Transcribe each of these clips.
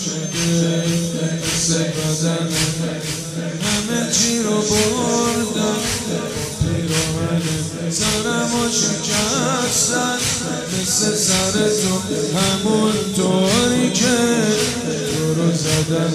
شده مثل بدن همه چی رو بردن پیراهن سرمو شکستن مثل سر تو همون طوری که تو رو زدن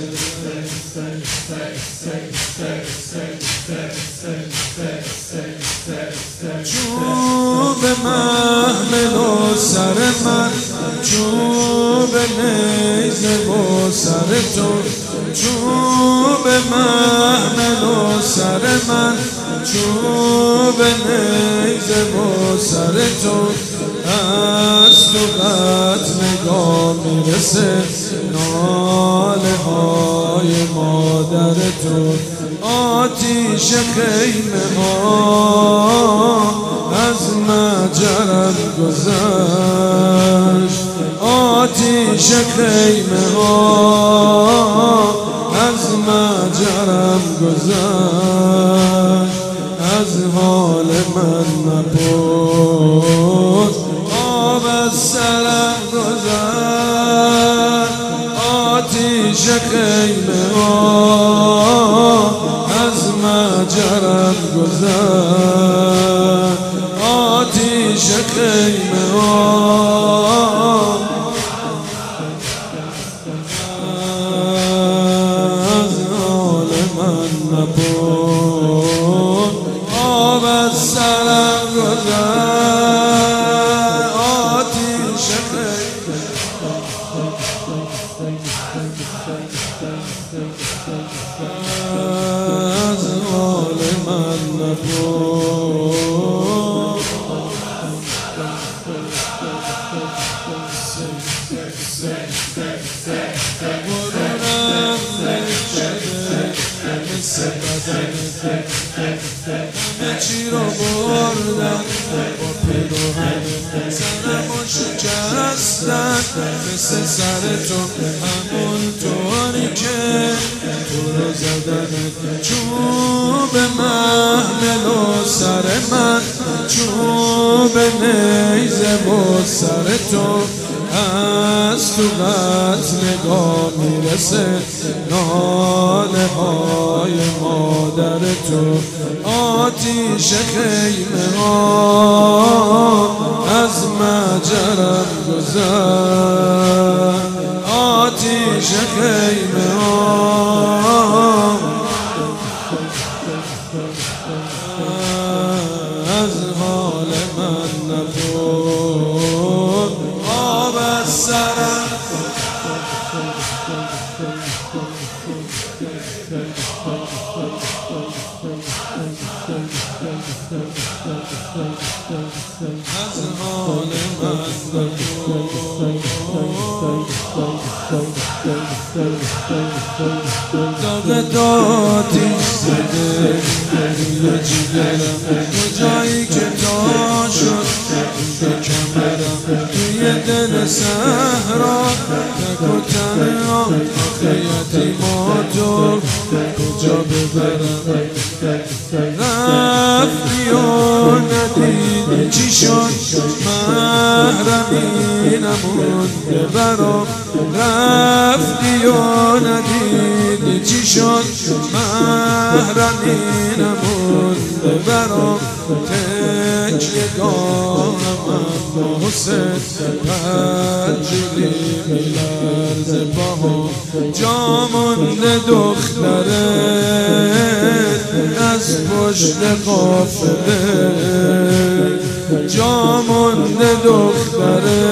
چوب محمل و سر من چوب نیزه و سر تو چوب محمل و سر من چوب نیزه و سر تو از تو قد نگاه میرسه ناله های مادر تو آتیش خیمه ها از مجرم گذشت آتیش خیمه ها از مجرم گذشت از حال من مپرس آب از سرم گذشت آتیش خیمه ها از مجرم گذشت آتیش خیمه ها از حال من مپرس آب از سرم گذشت آتیش خیمه از حال من مپرس مثل بدن همه چی رو بردن با پیراهن سرمو شکستن مثل سر تو همون طوری که تو رو زدن چوب محمل و سر من چوب نیزه و سر تو از تو قد نگاه میرسه ناله های مادر تو آتیش خیمه ها از مجرم گذشت آتیش خیمه ها از حال من نپرس آب از سرم از حال من داغ آتیش زده روی جیگرم کجایی که تا شد به کمرم توی دل صحرا تک و تنها آخه یتیماتو کجا ببرم رفتی و ندیدی چی شد محرمی نمونده برام رفتی و ندیدی چی شد محرمی نمونده برام تکیه‌گاهم اما حسین پنجوری میلرزه پاها جا مونده دختره از پشت قافله جا مونده دختره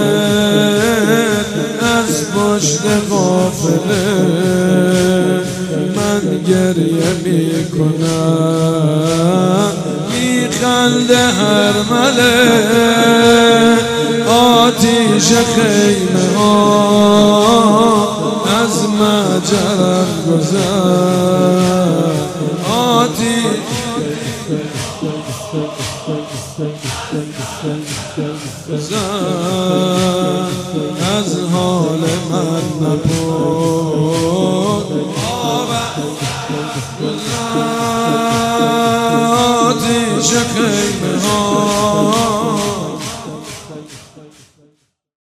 از پشت قافله من گریه میکنم میخنده هر مله آتیش خیمه ها از مجرم گذشت آتیش گذشت